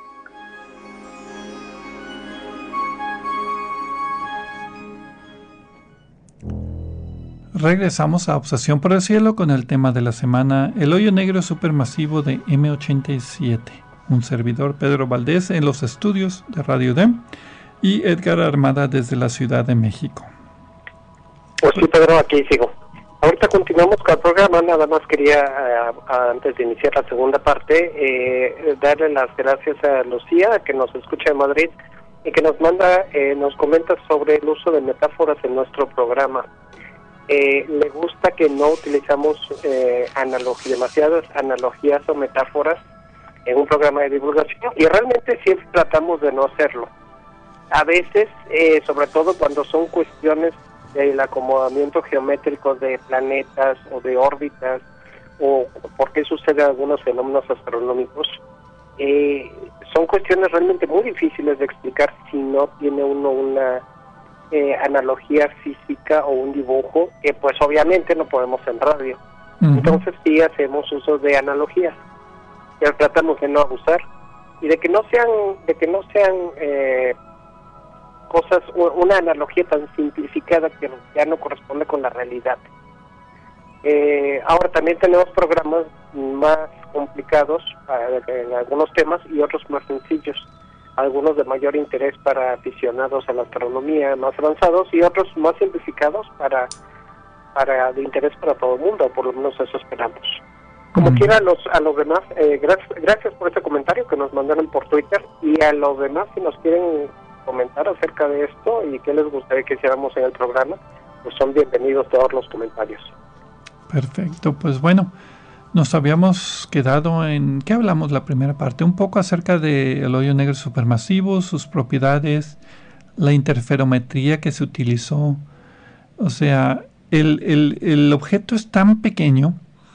Regresamos a Obsesión por el Cielo con el tema de la semana, el hoyo negro supermasivo de eme ochenta y siete. Un servidor, Pedro Valdés, en los estudios de Radio D E M y Edgar Armada desde la Ciudad de México. Pues sí, Pedro, aquí sigo. Ahorita continuamos con el programa, nada más quería, eh, antes de iniciar la segunda parte, eh, darle las gracias a Lucía, que nos escucha de Madrid, y que nos manda, eh, nos comenta sobre el uso de metáforas en nuestro programa. Eh, le gusta que no utilizamos eh, analogías, demasiadas analogías o metáforas en un programa de divulgación, y realmente siempre tratamos de no hacerlo. A veces, eh, sobre todo cuando son cuestiones del acomodamiento geométrico de planetas o de órbitas, o por qué suceden algunos fenómenos astronómicos, eh, son cuestiones realmente muy difíciles de explicar si no tiene uno una eh, analogía física o un dibujo, que pues obviamente no podemos en radio. Uh-huh. Entonces sí hacemos uso de analogías, pero tratamos de no abusar y de que no sean, de que no sean eh, cosas, una analogía tan simplificada que ya no corresponde con la realidad. Eh, ahora también tenemos programas más complicados eh, en algunos temas y otros más sencillos, algunos de mayor interés para aficionados a la astronomía más avanzados y otros más simplificados para para de interés para todo el mundo, por lo menos eso esperamos. Como mm. quiera, a los, a los demás, eh, gracias, gracias por este comentario que nos mandaron por Twitter, y a los demás, si nos quieren comentar acerca de esto y qué les gustaría que hiciéramos en el programa, pues son bienvenidos todos los comentarios. Perfecto, pues bueno, nos habíamos quedado en, ¿qué hablamos la primera parte? Un poco acerca del hoyo negro supermasivo, sus propiedades, la interferometría que se utilizó. O sea, el, el, el objeto es tan pequeño.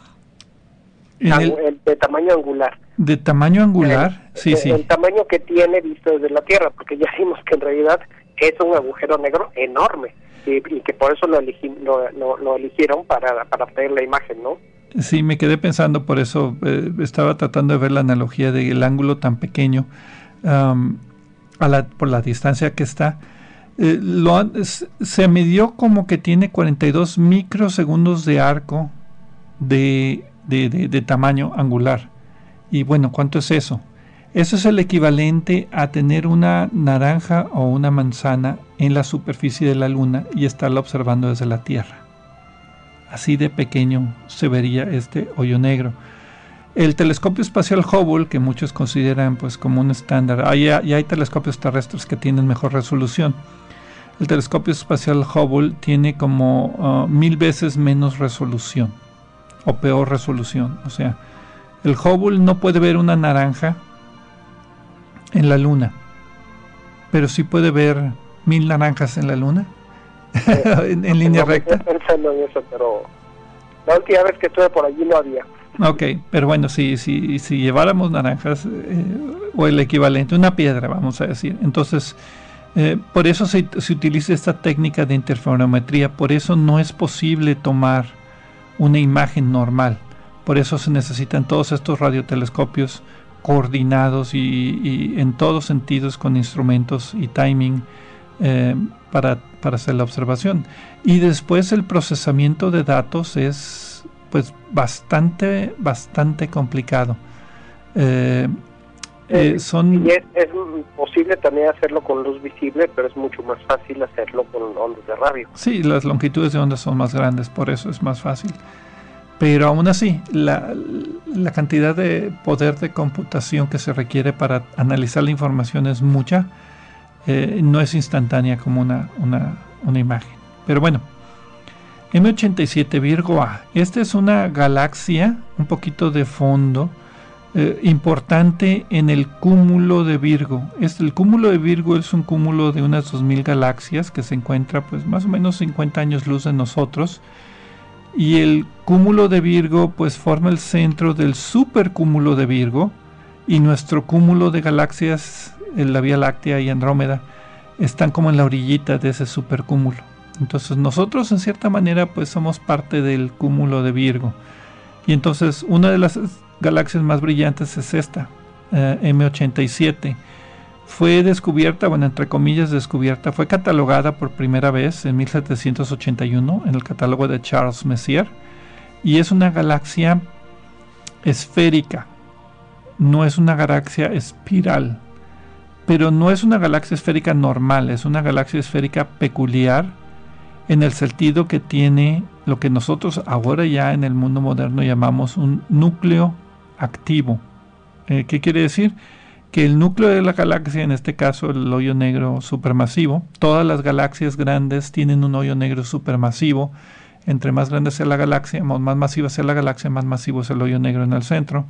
El, el de tamaño angular. De tamaño angular, el, sí, el, sí. El tamaño que tiene visto desde la Tierra, porque ya vimos que en realidad es un agujero negro enorme y, y que por eso lo, eligi, lo, lo, lo eligieron para, para obtener la imagen, ¿no? Sí, me quedé pensando, por eso eh, estaba tratando de ver la analogía del ángulo tan pequeño um, a la, por la distancia que está. Eh, lo, se midió como que tiene cuarenta y dos microsegundos de arco de, de, de, de tamaño angular. Y bueno, ¿cuánto es eso? Eso es el equivalente a tener una naranja o una manzana en la superficie de la Luna y estarla observando desde la Tierra. Así de pequeño se vería este hoyo negro. El telescopio espacial Hubble, que muchos consideran pues como un estándar, hay, hay, hay telescopios terrestres que tienen mejor resolución. El telescopio espacial Hubble tiene como uh, mil veces menos resolución o peor resolución. O sea, el Hubble no puede ver una naranja en la Luna, pero sí puede ver mil naranjas en la Luna. en, en línea recta. Pensando en eso, pero la última vez que estuve por allí no había. Ok, pero bueno, si, si, si lleváramos naranjas eh, o el equivalente, una piedra, vamos a decir, entonces eh, por eso se, se utiliza esta técnica de interferometría, por eso no es posible tomar una imagen normal, por eso se necesitan todos estos radiotelescopios coordinados y, y en todos sentidos con instrumentos y timing eh, para, para hacer la observación. Y después el procesamiento de datos es pues bastante bastante complicado. Eh, eh, son y es, es posible también hacerlo con luz visible, pero es mucho más fácil hacerlo con ondas de radio. Sí, las longitudes de ondas son más grandes, por eso es más fácil. Pero aún así, la, la cantidad de poder de computación que se requiere para analizar la información es mucha. Eh, no es instantánea como una, una, una imagen. Pero bueno, M ochenta y siete Virgo A. Esta es una galaxia, un poquito de fondo, eh, importante en el cúmulo de Virgo. Este, el cúmulo de Virgo es un cúmulo de unas dos mil galaxias que se encuentra pues más o menos cincuenta años luz de nosotros. Y el cúmulo de Virgo pues forma el centro del supercúmulo de Virgo, y nuestro cúmulo de galaxias, la Vía Láctea y Andrómeda, están como en la orillita de ese supercúmulo. Entonces nosotros en cierta manera pues somos parte del cúmulo de Virgo. Y entonces una de las galaxias más brillantes es esta, eh, M ochenta y siete. Fue descubierta, bueno, entre comillas descubierta, fue catalogada por primera vez en mil setecientos ochenta y uno en el catálogo de Charles Messier, y es una galaxia esférica, no es una galaxia espiral, pero no es una galaxia esférica normal, es una galaxia esférica peculiar en el sentido que tiene lo que nosotros ahora ya en el mundo moderno llamamos un núcleo activo. Eh, ¿Qué quiere decir? Que el núcleo de la galaxia, en este caso el hoyo negro supermasivo, todas las galaxias grandes tienen un hoyo negro supermasivo. Entre más grande sea la galaxia, más masiva sea la galaxia, más masivo es el hoyo negro en el centro.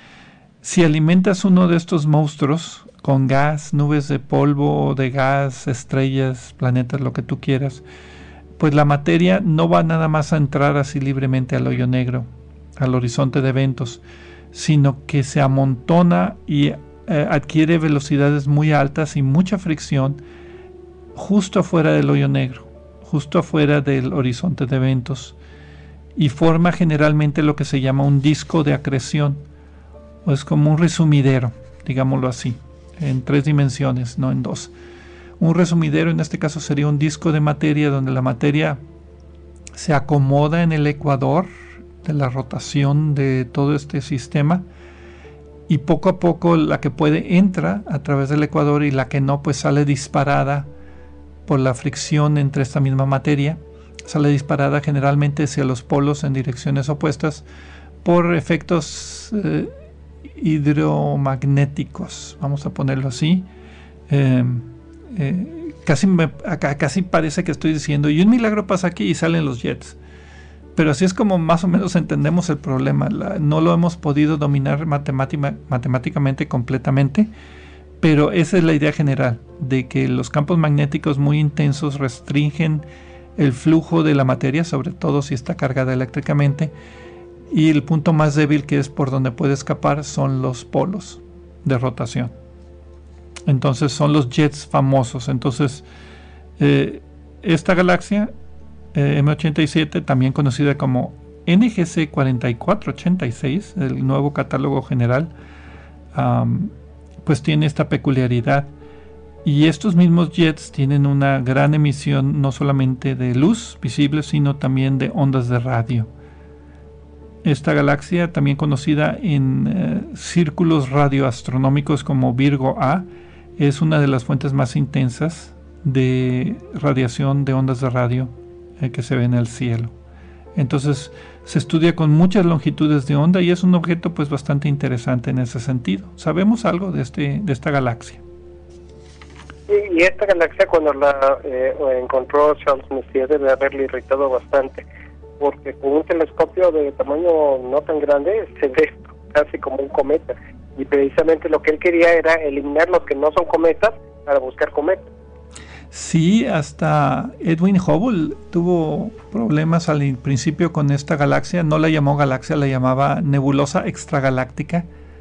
Si alimentas uno de estos monstruos con gas, nubes de polvo, de gas, estrellas, planetas, lo que tú quieras, pues la materia no va nada más a entrar así libremente al hoyo negro, al horizonte de eventos, sino que se amontona y Eh, adquiere velocidades muy altas y mucha fricción justo afuera del hoyo negro, justo afuera del horizonte de eventos, y forma generalmente lo que se llama un disco de acreción, o es como un resumidero, digámoslo así, en tres dimensiones, no en dos. Un resumidero en este caso sería un disco de materia donde la materia se acomoda en el ecuador de la rotación de todo este sistema, y poco a poco la que puede entra a través del ecuador y la que no pues sale disparada por la fricción entre esta misma materia, sale disparada generalmente hacia los polos en direcciones opuestas por efectos eh, hidromagnéticos, vamos a ponerlo así. Eh, eh, casi, me, acá, casi parece que estoy diciendo, y un milagro pasa aquí y salen los jets. Pero así es como más o menos entendemos el problema. La, no lo hemos podido dominar matemática, matemáticamente completamente, pero esa es la idea general, de que los campos magnéticos muy intensos restringen el flujo de la materia, sobre todo si está cargada eléctricamente, y el punto más débil, que es por donde puede escapar, son los polos de rotación. Entonces son los jets famosos. Entonces eh, esta galaxia M ochenta y siete, también conocida como N G C cuarenta y cuatro ochenta y seis, el nuevo catálogo general, um, pues tiene esta peculiaridad. Y estos mismos jets tienen una gran emisión no solamente de luz visible, sino también de ondas de radio. esta galaxia, también conocida en eh, círculos radioastronómicos como Virgo A, es una de las fuentes más intensas de radiación de ondas de radio eh, que se ve en el cielo. Entonces se estudia con muchas longitudes de onda y es un objeto pues bastante interesante en ese sentido. Sabemos algo de este de esta galaxia. Y, y esta galaxia, cuando la eh, encontró Charles Messier, debe haberle irritado bastante, porque con un telescopio de tamaño no tan grande se ve casi como un cometa, y precisamente lo que él quería era eliminar los que no son cometas para buscar cometas. Sí, hasta Edwin Hubble tuvo problemas al principio con esta galaxia. No la llamó galaxia, la llamaba nebulosa extragaláctica,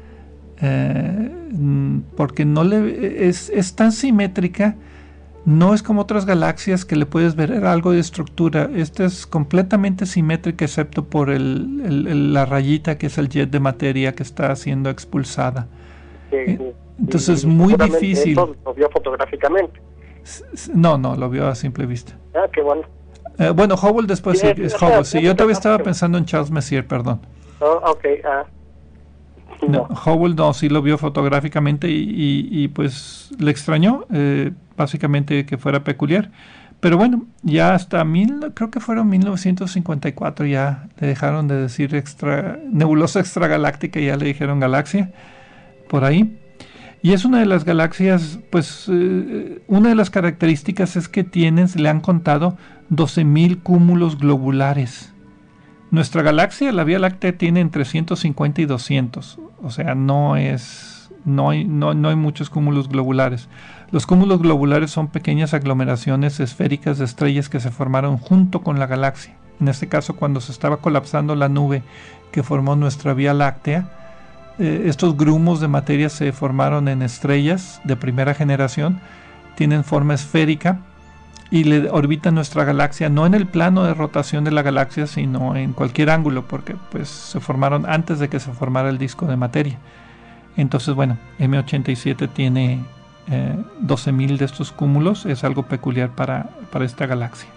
eh, porque no le es, es tan simétrica. No es como otras galaxias que le puedes ver algo de estructura. Esta es completamente simétrica, excepto por el, el, el, la rayita que es el jet de materia que está siendo expulsada. Sí, eh, entonces es muy difícil. Eso lo vio fotográficamente. No, no, lo vio a simple vista. Ah, qué bueno. Eh, bueno, Hubble después sí, es Hubble. Sí, yo todavía estaba pensando en Charles Messier, perdón. Oh, ok, ah. No. no, Hubble no, sí lo vio fotográficamente y, y, y pues le extrañó, eh, básicamente que fuera peculiar. Pero bueno, ya hasta mil, creo que fueron mil novecientos cincuenta y cuatro ya le dejaron de decir extra, nebulosa extragaláctica y ya le dijeron galaxia, por ahí. Y es una de las galaxias, pues eh, una de las características es que tienen, le han contado doce mil cúmulos globulares. Nuestra galaxia, la Vía Láctea, tiene entre ciento cincuenta y doscientos, o sea, no es, no hay, no, no hay muchos cúmulos globulares. Los cúmulos globulares son pequeñas aglomeraciones esféricas de estrellas que se formaron junto con la galaxia. En este caso, cuando se estaba colapsando la nube que formó nuestra Vía Láctea, eh, estos grumos de materia se formaron en estrellas de primera generación, tienen forma esférica y le orbitan nuestra galaxia, no en el plano de rotación de la galaxia, sino en cualquier ángulo, porque pues se formaron antes de que se formara el disco de materia. Entonces, bueno, M ochenta y siete tiene eh, doce mil de estos cúmulos, es algo peculiar para, para esta galaxia.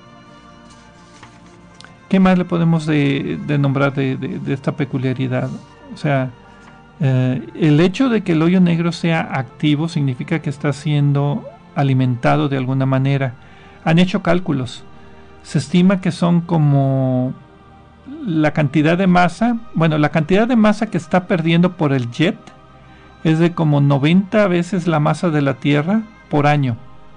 ¿Qué más le podemos de, de nombrar de, de, de esta peculiaridad? O sea, eh, el hecho de que el hoyo negro sea activo significa que está siendo alimentado de alguna manera. Han hecho cálculos. Se estima que son como la cantidad de masa, bueno, la cantidad de masa que está perdiendo por el jet es de como noventa veces la masa de la Tierra por año.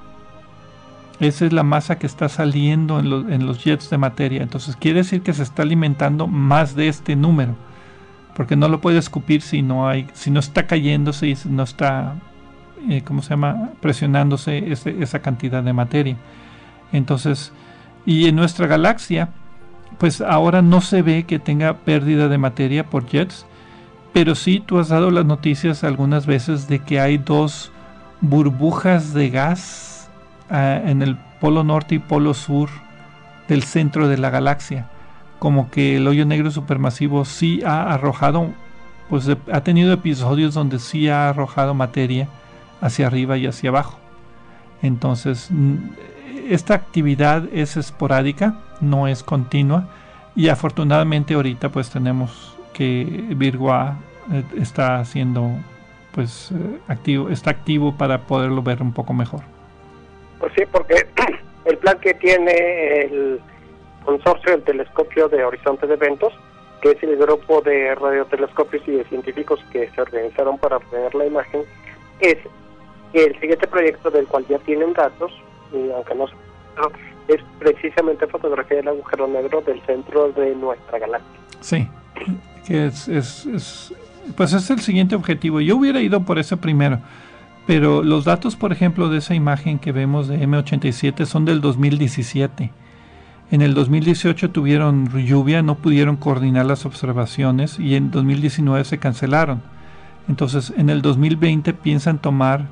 Esa es la masa que está saliendo en, lo, en los jets de materia. Entonces quiere decir que se está alimentando más de este número, porque no lo puede escupir si no hay, si no está cayéndose y no está, eh, ¿cómo se llama?, presionándose ese, esa cantidad de materia. Entonces, y en nuestra galaxia, pues ahora no se ve que tenga pérdida de materia por jets, pero sí tú has dado las noticias algunas veces de que hay dos burbujas de gas uh, en el polo norte y polo sur del centro de la galaxia, como que el hoyo negro supermasivo sí ha arrojado, pues ha tenido episodios donde sí ha arrojado materia hacia arriba y hacia abajo. Entonces, esta actividad es esporádica, no es continua, y afortunadamente ahorita pues tenemos que Virgo A eh, está haciendo pues eh, activo, está activo para poderlo ver un poco mejor. Pues sí, porque el plan que tiene el consorcio del telescopio de Horizonte de Eventos, que es el grupo de radiotelescopios y de científicos que se organizaron para obtener la imagen, es que el siguiente proyecto del cual ya tienen datos, y aunque no, no es precisamente fotografía del agujero negro del centro de nuestra galaxia. Sí, que es, es, es pues es el siguiente objetivo. Yo hubiera ido por ese primero, pero los datos, por ejemplo, de esa imagen que vemos de M ochenta y siete son del dos mil diecisiete. En el dos mil dieciocho tuvieron lluvia, no pudieron coordinar las observaciones y en dos mil diecinueve se cancelaron. Entonces, en el dos mil veinte piensan tomar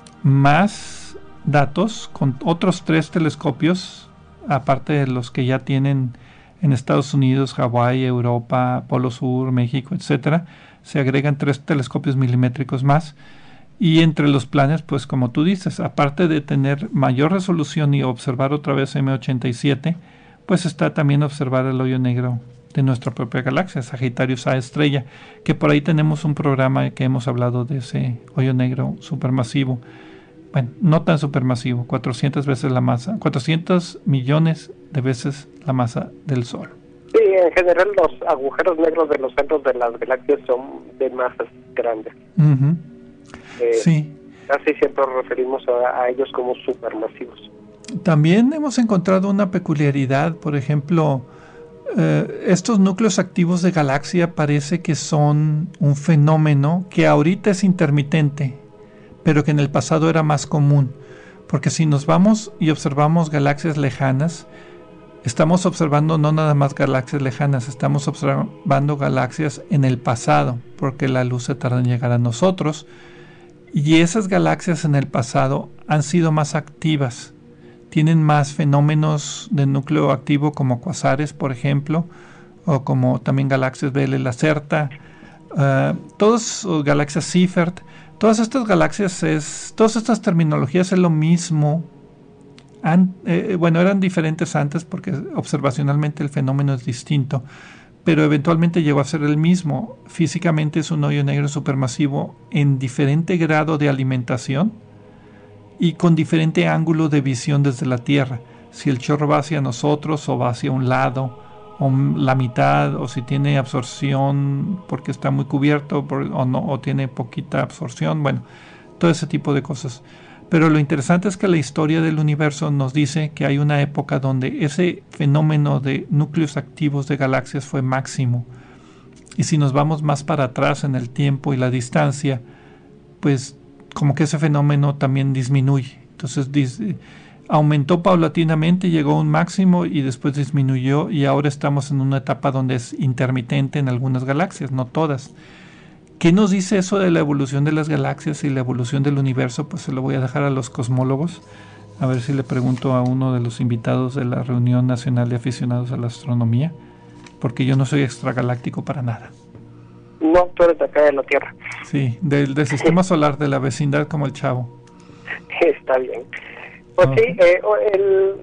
más datos con otros tres telescopios, aparte de los que ya tienen en Estados Unidos, Hawái, Europa, Polo Sur, México, etcétera. Se agregan tres telescopios milimétricos más. Y entre los planes, pues como tú dices, aparte de tener mayor resolución y observar otra vez M ochenta y siete, pues está también observar el hoyo negro de nuestra propia galaxia, Sagittarius A estrella, que por ahí tenemos un programa que hemos hablado de ese hoyo negro supermasivo. Bueno, no tan supermasivo, cuatrocientas veces la masa, cuatrocientos millones de veces la masa del Sol. Sí, en general los agujeros negros de los centros de las galaxias son de masas grandes. Uh-huh. Eh, sí. Casi siempre nos referimos a, a ellos como supermasivos. También hemos encontrado una peculiaridad, por ejemplo, eh, estos núcleos activos de galaxia parece que son un fenómeno que ahorita es intermitente, pero que en el pasado era más común, porque si nos vamos y observamos galaxias lejanas, estamos observando no nada más galaxias lejanas, estamos observando galaxias en el pasado, porque la luz se tarda en llegar a nosotros, y esas galaxias en el pasado han sido más activas, tienen más fenómenos de núcleo activo como cuasares, por ejemplo, o como también galaxias B L Lacerta, uh, todas uh, galaxias Seyfert, todas estas galaxias, es, todas estas terminologías es lo mismo. Han, eh, bueno, eran diferentes antes porque observacionalmente el fenómeno es distinto, pero eventualmente llegó a ser el mismo. Físicamente es un hoyo negro supermasivo en diferente grado de alimentación y con diferente ángulo de visión desde la Tierra. Si el chorro va hacia nosotros o va hacia un lado, o la mitad, o si tiene absorción porque está muy cubierto por, o no, o tiene poquita absorción, bueno, todo ese tipo de cosas. Pero lo interesante es que la historia del universo nos dice que hay una época donde ese fenómeno de núcleos activos de galaxias fue máximo. Y si nos vamos más para atrás en el tiempo y la distancia, pues como que ese fenómeno también disminuye. Entonces dis, aumentó paulatinamente, llegó a un máximo y después disminuyó, y ahora estamos en una etapa donde es intermitente en algunas galaxias, no todas. ¿Qué nos dice eso de la evolución de las galaxias y la evolución del universo? Pues se lo voy a dejar a los cosmólogos. A ver si le pregunto a uno de los invitados de la Reunión Nacional de Aficionados a la Astronomía, porque yo no soy extragaláctico para nada. No, tú eres de acá de la Tierra. Sí, del, del sistema solar, de la vecindad como el Chavo. Está bien. Pues okay. sí, eh, el,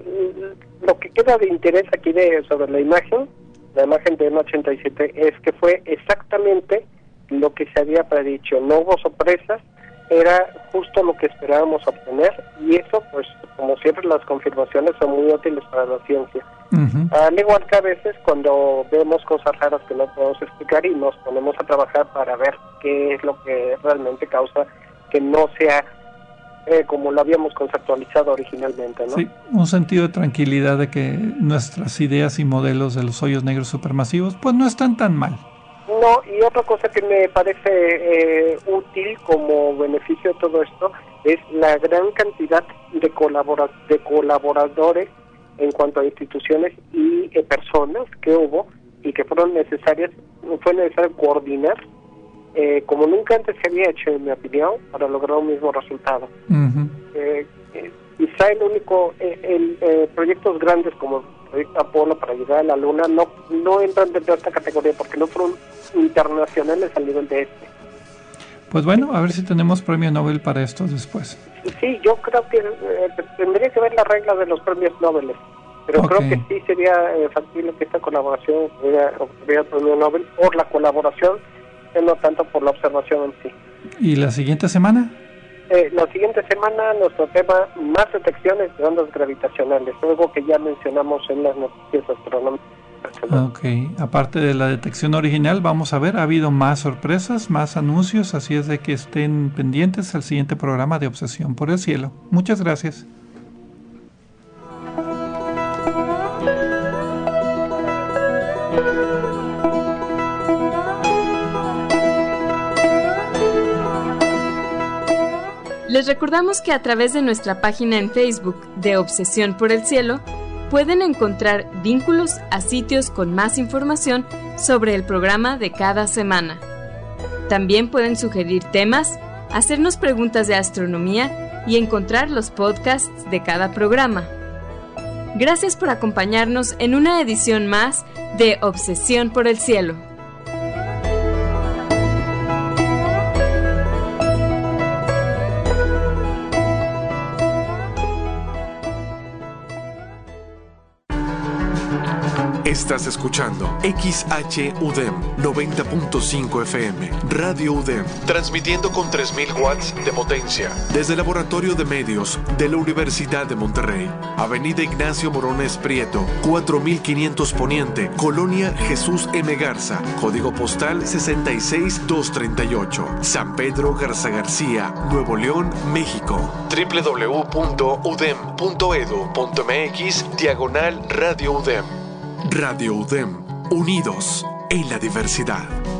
lo que queda de interés aquí de sobre la imagen, la imagen de M ochenta y siete, es que fue exactamente lo que se había predicho. No hubo sorpresas, era justo lo que esperábamos obtener, y eso, pues, como siempre, las confirmaciones son muy útiles para la ciencia. Uh-huh. Al igual que a veces cuando vemos cosas raras que no podemos explicar y nos ponemos a trabajar para ver qué es lo que realmente causa que no sea eh, como lo habíamos conceptualizado originalmente, ¿no? Sí, un sentido de tranquilidad de que nuestras ideas y modelos de los hoyos negros supermasivos pues no están tan mal. No, y otra cosa que me parece eh, útil como beneficio de todo esto es la gran cantidad de, colabora- de colaboradores en cuanto a instituciones y eh, personas que hubo y que fueron necesarias, fue necesario coordinar eh, como nunca antes se había hecho, en mi opinión, para lograr un mismo resultado. Uh-huh. eh, eh, quizá el único, eh, el, eh, proyectos grandes como el proyecto Apolo para llegar a la Luna no, no entran dentro de esta categoría porque no fueron internacionales al nivel de este. Pues bueno, a ver si tenemos premio Nobel para esto después. Sí, yo creo que eh, tendría que ver las reglas de los premios Nobel, pero okay. creo que sí sería eh, factible que esta colaboración hubiera el premio Nobel por la colaboración, eh, no tanto por la observación en sí. ¿Y la siguiente semana? Eh, la siguiente semana nuestro tema, más detecciones de ondas gravitacionales, algo que ya mencionamos en las noticias astronómicas. Ok, aparte de la detección original, vamos a ver, ha habido más sorpresas, más anuncios, así es de que estén pendientes al siguiente programa de Obsesión por el Cielo. Muchas gracias. Les recordamos que a través de nuestra página en Facebook de Obsesión por el Cielo pueden encontrar vínculos a sitios con más información sobre el programa de cada semana. También pueden sugerir temas, hacernos preguntas de astronomía y encontrar los podcasts de cada programa. Gracias por acompañarnos en una edición más de Obsesión por el Cielo. Estás escuchando X H U D E M noventa punto cinco F M, Radio U D E M, transmitiendo con tres mil watts de potencia desde el Laboratorio de Medios de la Universidad de Monterrey. Avenida Ignacio Morones Prieto, cuatro mil quinientos Poniente, Colonia Jesús M. Garza, código postal sesenta y seis mil doscientos treinta y ocho, San Pedro Garza García, Nuevo León, México. w w w punto u d e m punto e d u punto m x diagonal Radio U D E M. Radio U D E M, unidos en la diversidad.